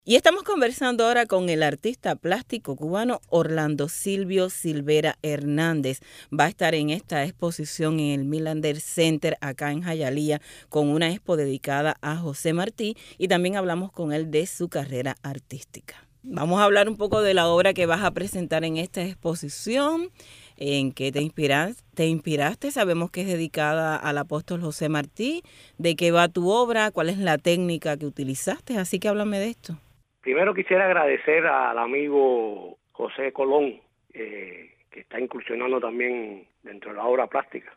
Y estamos conversando ahora con el artista plástico cubano Orlando Silvio Silvera Hernández. Va a estar en esta exposición en el Melander Center acá en Hialeah con una expo dedicada a José Martí, y también hablamos con él de su carrera artística. Vamos a hablar un poco de la obra que vas a presentar en esta exposición. ¿En qué te inspiraste? Sabemos que es dedicada al apóstol José Martí. ¿De qué va tu obra? ¿Cuál es la técnica que utilizaste? Así que háblame de esto. Primero quisiera agradecer al amigo José Colón, que está incursionando también dentro de la obra plástica,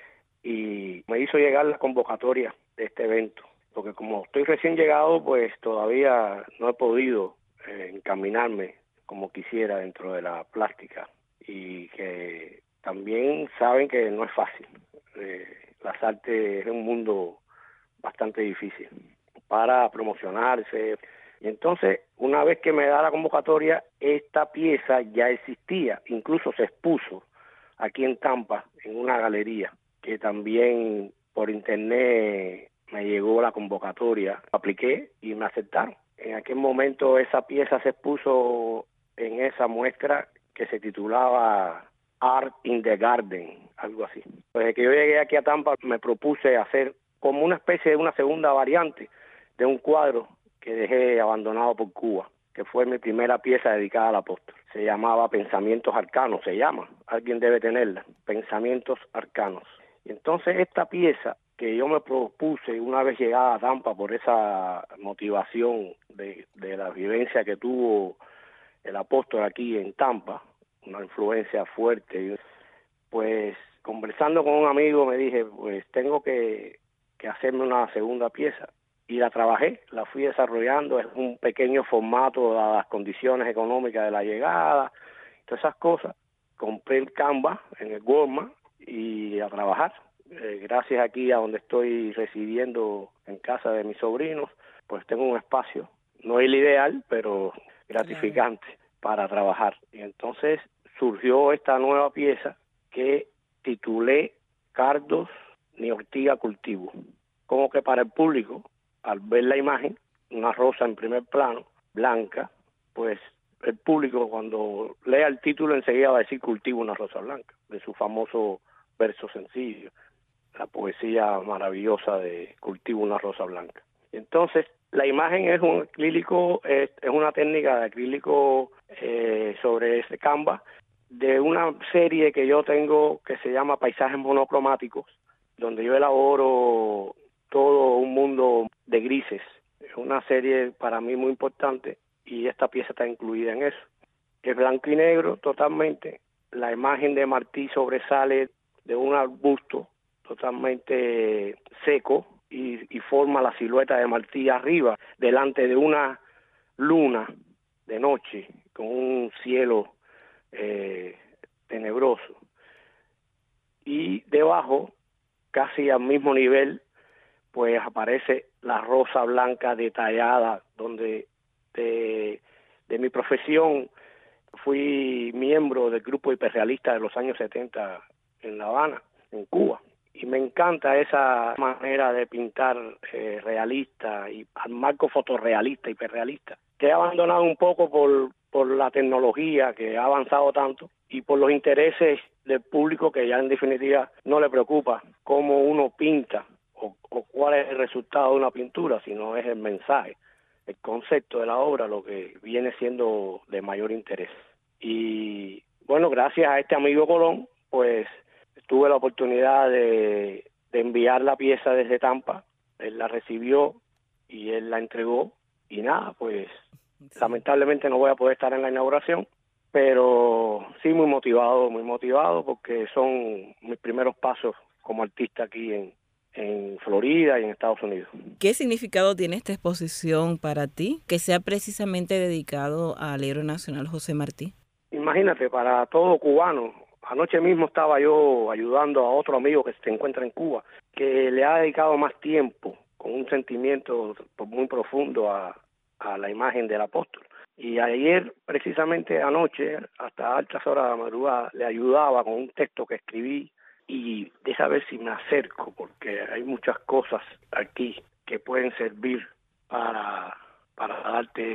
y me hizo llegar la convocatoria de este evento, porque como estoy recién llegado, pues todavía no he podido encaminarme como quisiera dentro de la plástica, y que también saben que no es fácil. Las artes es un mundo bastante difícil para promocionarse. Y entonces, una vez que me da la convocatoria, esta pieza ya existía, incluso se expuso aquí en Tampa, en una galería, que también por internet me llegó la convocatoria, apliqué y me aceptaron. En aquel momento esa pieza se expuso en esa muestra que se titulaba Art in the Garden, algo así. Desde que yo llegué aquí a Tampa me propuse hacer como una especie de una segunda variante de un cuadro que dejé abandonado por Cuba, que fue mi primera pieza dedicada al apóstol. Se llamaba Pensamientos Arcanos, se llama, alguien debe tenerla, Pensamientos Arcanos. Y entonces esta pieza que yo me propuse una vez llegada a Tampa por esa motivación de la vivencia que tuvo el apóstol aquí en Tampa, una influencia fuerte, pues conversando con un amigo me dije, pues tengo que hacerme una segunda pieza. Y la trabajé, la fui desarrollando, es un pequeño formato dadas las condiciones económicas de la llegada, todas esas cosas. Compré el Canva en el Walmart y a trabajar. Gracias aquí a donde estoy residiendo en casa de mis sobrinos, pues tengo un espacio, no es el ideal, pero gratificante para trabajar. Y entonces surgió esta nueva pieza que titulé Cardos ni ortiga cultivo. Como que para el público, al ver la imagen, una rosa en primer plano, blanca, pues el público cuando lea el título enseguida va a decir cultivo una rosa blanca, de su famoso verso sencillo, la poesía maravillosa de cultivo una rosa blanca. Entonces, la imagen es un acrílico, es una técnica de acrílico sobre ese Canva, de una serie que yo tengo que se llama Paisajes Monocromáticos, donde yo elaboro todo un mundo de grises. Es una serie para mí muy importante y esta pieza está incluida en eso. Es blanco y negro totalmente. La imagen de Martí sobresale de un arbusto totalmente seco y forma la silueta de Martí arriba, delante de una luna de noche con un cielo tenebroso. Y debajo, casi al mismo nivel, pues aparece la rosa blanca detallada, donde de mi profesión fui miembro del grupo hiperrealista de los años 70 en La Habana, en Cuba. Y me encanta esa manera de pintar realista y al marco fotorrealista, hiperrealista, que he abandonado un poco por la tecnología que ha avanzado tanto y por los intereses del público que ya en definitiva no le preocupa cómo uno pinta o cuál es el resultado de una pintura, sino es el mensaje, el concepto de la obra lo que viene siendo de mayor interés. Y bueno, gracias a este amigo Colón, pues tuve la oportunidad de enviar la pieza desde Tampa. Él la recibió y él la entregó y nada, pues sí. Lamentablemente no voy a poder estar en la inauguración, pero sí muy motivado porque son mis primeros pasos como artista aquí en Florida y en Estados Unidos. ¿Qué significado tiene esta exposición para ti, que sea precisamente dedicado al héroe nacional José Martí? Imagínate, para todo cubano, anoche mismo estaba yo ayudando a otro amigo que se encuentra en Cuba, que le ha dedicado más tiempo, con un sentimiento muy profundo a la imagen del apóstol. Y ayer, precisamente anoche, hasta altas horas de la madrugada, le ayudaba con un texto que escribí y de saber si me acerco, porque hay muchas cosas aquí que pueden servir para para darte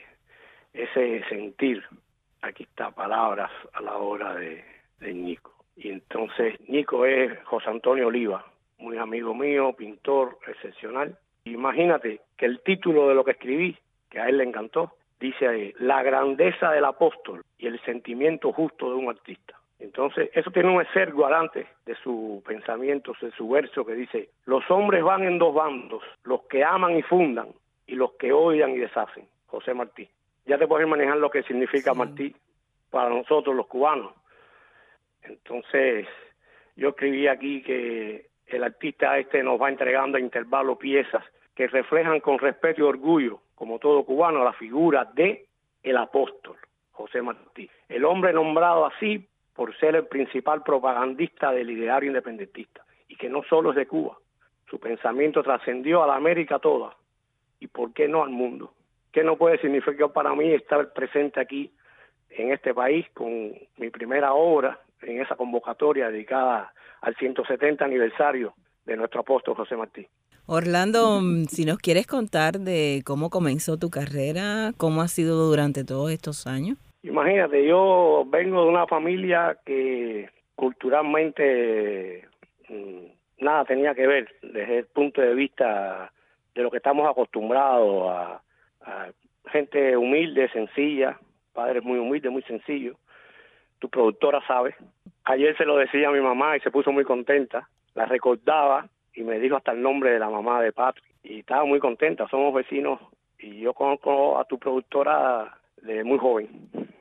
ese sentir. Aquí está, palabras a la hora de Ñico. Y entonces Ñico es José Antonio Oliva, muy amigo mío, pintor excepcional. Imagínate que el título de lo que escribí, que a él le encantó, dice ahí, la grandeza del apóstol y el sentimiento justo de un artista. Entonces, eso tiene un exergo adelante de su pensamiento, de su verso que dice, los hombres van en dos bandos, los que aman y fundan y los que odian y deshacen. José Martí. Ya te puedes manejar lo que significa Martí para nosotros los cubanos. Entonces, yo escribí aquí que el artista nos va entregando a intervalo piezas que reflejan con respeto y orgullo, como todo cubano, la figura de el apóstol, José Martí. El hombre nombrado así por ser el principal propagandista del ideario independentista, y que no solo es de Cuba. Su pensamiento trascendió a la América toda, y por qué no al mundo. ¿Qué no puede significar para mí estar presente aquí en este país con mi primera obra en esa convocatoria dedicada al 170 aniversario de nuestro apóstol José Martí? Orlando, si nos quieres contar de cómo comenzó tu carrera, cómo ha sido durante todos estos años. Imagínate, yo vengo de una familia que culturalmente nada tenía que ver desde el punto de vista de lo que estamos acostumbrados a gente humilde, sencilla, padres muy humildes, muy sencillos. Tu productora sabe. Ayer se lo decía a mi mamá y se puso muy contenta. La recordaba y me dijo hasta el nombre de la mamá de Patrick. Y estaba muy contenta, somos vecinos y yo conozco a tu productora de muy joven.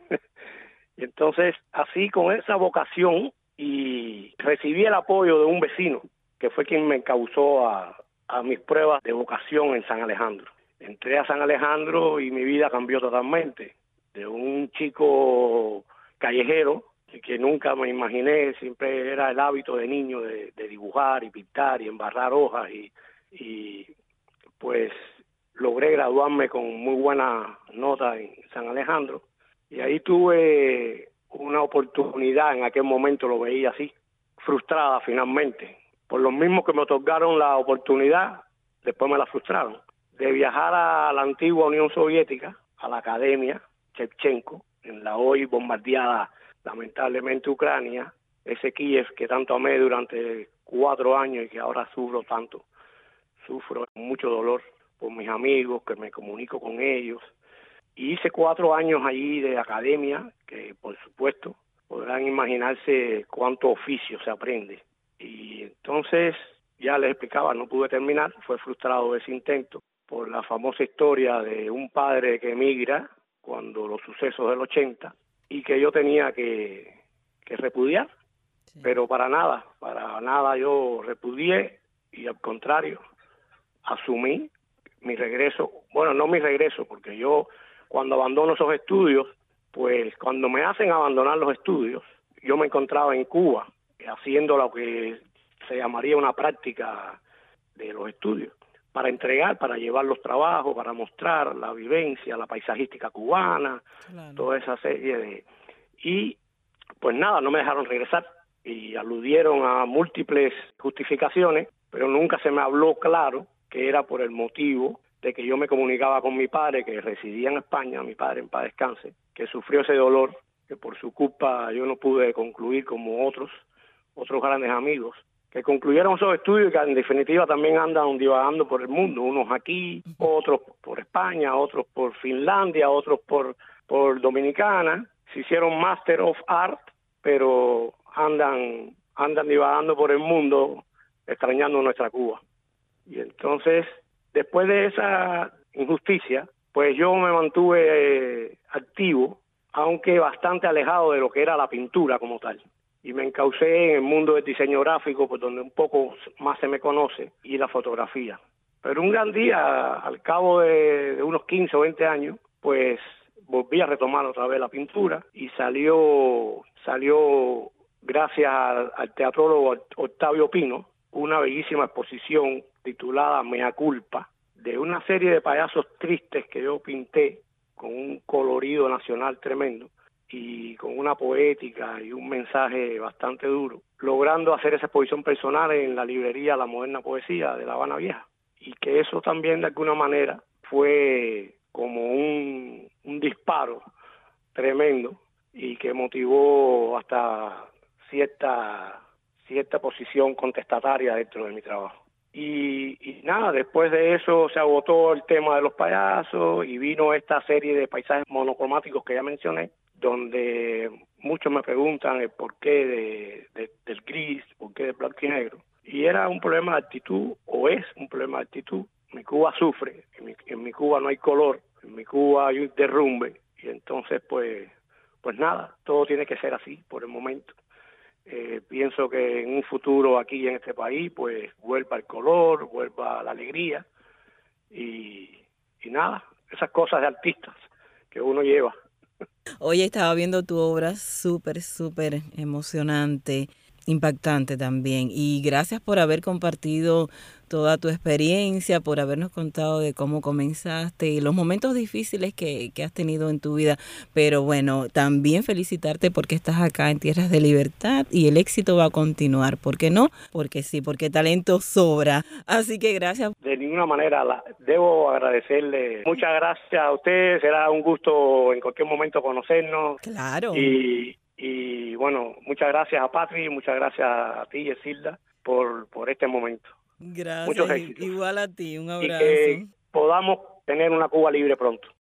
Y entonces, así con esa vocación, y recibí el apoyo de un vecino, que fue quien me encauzó a mis pruebas de vocación en San Alejandro. Entré a San Alejandro y mi vida cambió totalmente. De un chico callejero, que nunca me imaginé, siempre era el hábito de niño de dibujar y pintar y embarrar hojas, y pues logré graduarme con muy buena nota en San Alejandro, y ahí tuve una oportunidad, en aquel momento lo veía así, frustrada finalmente, por los mismos que me otorgaron la oportunidad, después me la frustraron, de viajar a la antigua Unión Soviética, a la Academia Shevchenko, en la hoy bombardeada lamentablemente Ucrania, ese Kiev que tanto amé durante 4 años y que ahora sufro tanto. Sufro mucho dolor por mis amigos, que me comunico con ellos. Y hice 4 años allí de academia, que por supuesto podrán imaginarse cuánto oficio se aprende. Y entonces, ya les explicaba, no pude terminar, fue frustrado ese intento por la famosa historia de un padre que emigra cuando los sucesos del 80 y que yo tenía que repudiar, sí. Pero para nada yo repudié y al contrario, asumí mi regreso, bueno, no mi regreso, porque yo cuando abandono esos estudios, pues cuando me hacen abandonar los estudios, yo me encontraba en Cuba haciendo lo que se llamaría una práctica de los estudios, para entregar, para llevar los trabajos, para mostrar la vivencia, la paisajística cubana, claro. Toda esa serie de... Y pues nada, no me dejaron regresar y aludieron a múltiples justificaciones, pero nunca se me habló claro que era por el motivo de que yo me comunicaba con mi padre, que residía en España, mi padre en paz descanse, que sufrió ese dolor, que por su culpa yo no pude concluir como otros grandes amigos, que concluyeron esos estudios y que en definitiva también andan divagando por el mundo, unos aquí, otros por España, otros por Finlandia, otros por Dominicana, se hicieron Master of Art, pero andan divagando por el mundo extrañando nuestra Cuba. Y entonces, después de esa injusticia, pues yo me mantuve activo, aunque bastante alejado de lo que era la pintura como tal. Y me encaucé en el mundo del diseño gráfico, por donde un poco más se me conoce, y la fotografía. Pero un gran día, al cabo de unos 15 o 20 años, pues volví a retomar otra vez la pintura y salió gracias al teatrólogo Octavio Pino, una bellísima exposición titulada Mea Culpa, de una serie de payasos tristes que yo pinté con un colorido nacional tremendo y con una poética y un mensaje bastante duro, logrando hacer esa exposición personal en la librería La Moderna Poesía de La Habana Vieja. Y que eso también de alguna manera fue como un disparo tremendo y que motivó hasta cierta posición contestataria dentro de mi trabajo. Y nada, después de eso se agotó el tema de los payasos y vino esta serie de paisajes monocromáticos que ya mencioné, donde muchos me preguntan el porqué del gris, por qué del blanco y negro. Y era un problema de actitud, o es un problema de actitud. Mi Cuba sufre, en mi Cuba no hay color, en mi Cuba hay un derrumbe, y entonces pues nada, todo tiene que ser así por el momento. Pienso que en un futuro aquí en este país pues vuelva el color, vuelva la alegría y nada, esas cosas de artistas que uno lleva. Hoy estaba viendo tu obra, súper, súper emocionante, impactante también. Y gracias por haber compartido toda tu experiencia, por habernos contado de cómo comenzaste y los momentos difíciles que has tenido en tu vida. Pero bueno, también felicitarte porque estás acá en Tierras de Libertad y el éxito va a continuar. ¿Por qué no? Porque sí, porque talento sobra. Así que gracias. De ninguna manera debo agradecerle. Muchas gracias a ustedes. Será un gusto en cualquier momento conocernos. Claro. Y bueno, muchas gracias a Patri, muchas gracias a ti, Yesilda, por este momento. Gracias, Muchos éxitos. igual a ti, un Y abrazo. que podamos tener una Cuba libre pronto.